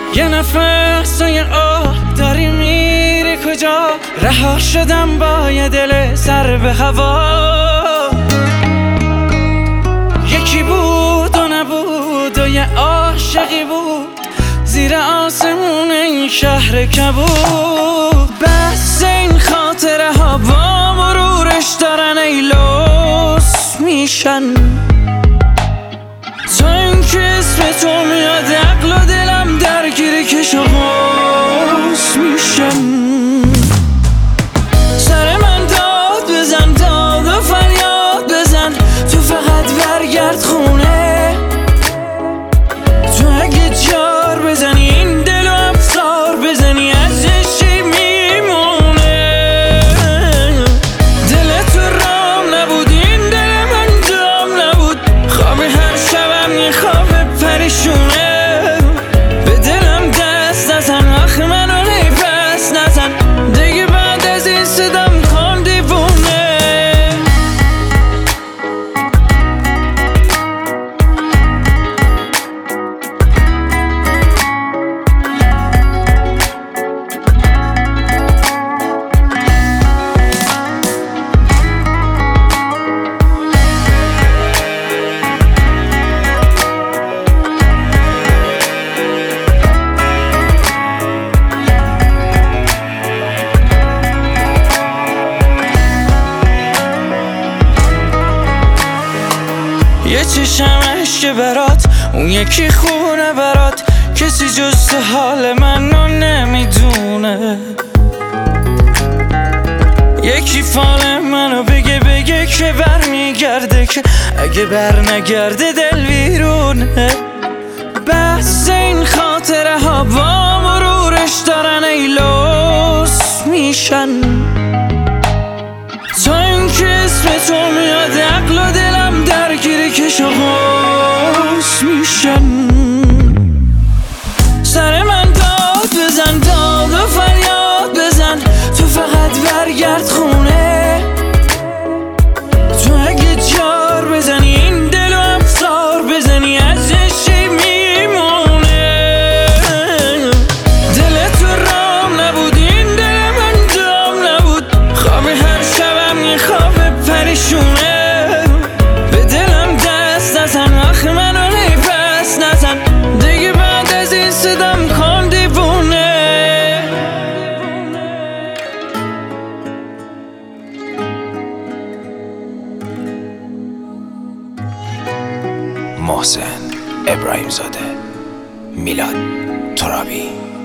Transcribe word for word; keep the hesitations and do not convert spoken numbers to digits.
یه نفس و یه آه داری میری کجا؟ رها شدم با یه دل سر به هوا. یکی بود و نبود و یه عاشقی بود زیر آسمون این شهر کبود. بس این خاطره ها با مرورش دارن ای لوس میشن. تا این که اسم تو میاد عقل و دلم درگیر کش و قوس میشن. سر من داد بزن، داد و فریاد بزن، تو فقط برگرد خونه. تو اگه جار بزنی این دل و افزار بزنی ازش چی میمونه؟ دل تو رام نبود، این دل من دام نبود. خواب هر شبم یه خواب پریشونه. به دلم دست نزن، آخ منو پس نزن دیگه. بعد از این صدام کن دیوونه. یه چشم عشق برات، اون یکی خونه برات. کسی جز حال منو نمیدونه. یکی فال منو بگه بگه که بر میگرده، که اگه بر نگرده دل ویرونه. بس این خاطره ها با مرورش دارن ای لوس میشن. تا این که اسم تو میاد عقل و دلم درگیر کش و قوس میشن. سر من داد بزن، داد و فریاد بزن، تو فقط برگرد خونه. تو اگه جار بزنی این دل و افزار بزنی ازش چی میمونه؟ دل تو رام نبود، این دل من دام نبود. خواب هر شبم یه خواب پریشونه. به دلم دست نزن، آخ منو پس نزن دیگه. بعد از این صدام کن دیوونه. محسن ابراهیم زاده، میلاد ترابی.